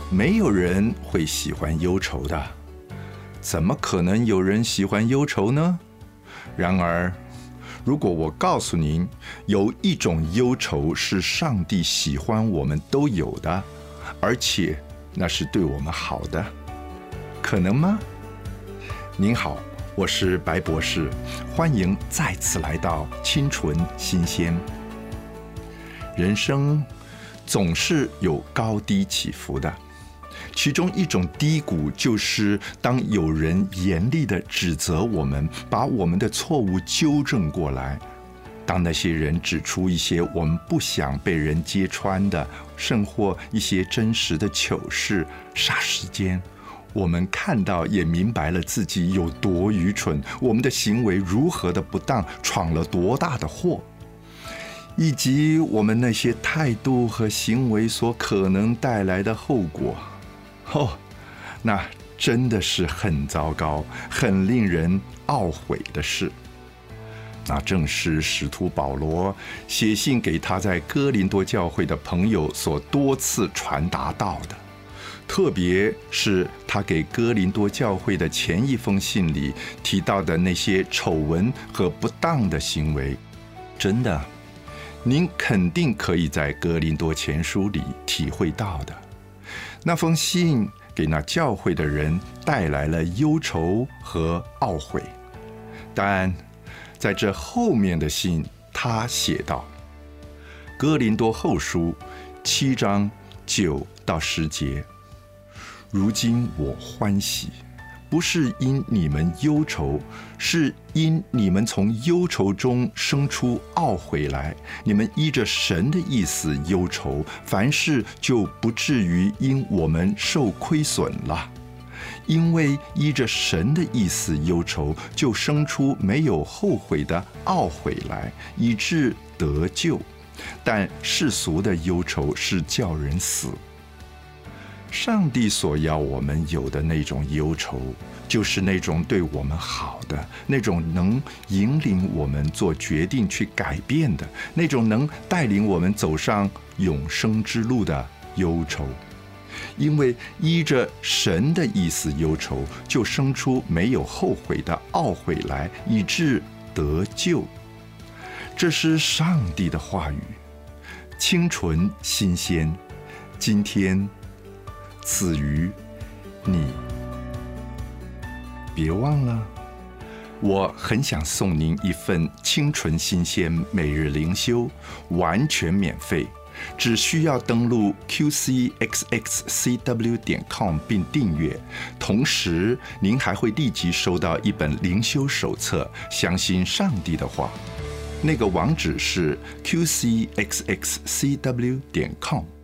没有人会喜欢忧愁的，怎么可能有人喜欢忧愁呢？然而，如果我告诉您，有一种忧愁是上帝喜欢我们都有的，而且那是对我们好的，可能吗？您好，我是白博士，欢迎再次来到清纯新鲜。人生总是有高低起伏的，其中一种低谷就是当有人严厉地指责我们，把我们的错误纠正过来。当那些人指出一些我们不想被人揭穿的，甚或一些真实的糗事，霎时间我们看到也明白了自己有多愚蠢，我们的行为如何的不当，闯了多大的祸，以及我们那些态度和行为所可能带来的后果。那真的是很糟糕，很令人懊悔的事。那正是使徒保罗写信给他在哥林多教会的朋友所多次传达到的，特别是他给哥林多教会的前一封信里提到的那些丑闻和不当的行为。真的，您肯定可以在哥林多前书里体会到的。那封信给那教会的人带来了忧愁和懊悔，但在这后面的信，他写道：哥林多后书7章9到10节，如今我欢喜，不是因你们忧愁，是因你们从忧愁中生出懊悔来。你们依着神的意思忧愁，凡事就不至于因我们受亏损了。因为依着神的意思忧愁，就生出没有后悔的懊悔来，以致得救。但世俗的忧愁是叫人死。上帝所要我们有的那种忧愁，就是那种对我们好的，那种能引领我们做决定去改变的，那种能带领我们走上永生之路的忧愁。因为依着神的意思忧愁，就生出没有后悔的懊悔来，以致得救。这是上帝的话语，清纯新鲜，今天赐予你。别忘了，我很想送您一份清纯新鲜每日灵修，完全免费，只需要登录 qcxxcw.com 并订阅，同时您还会立即收到一本灵修手册，相信上帝的话。那个网址是 qcxxcw.com。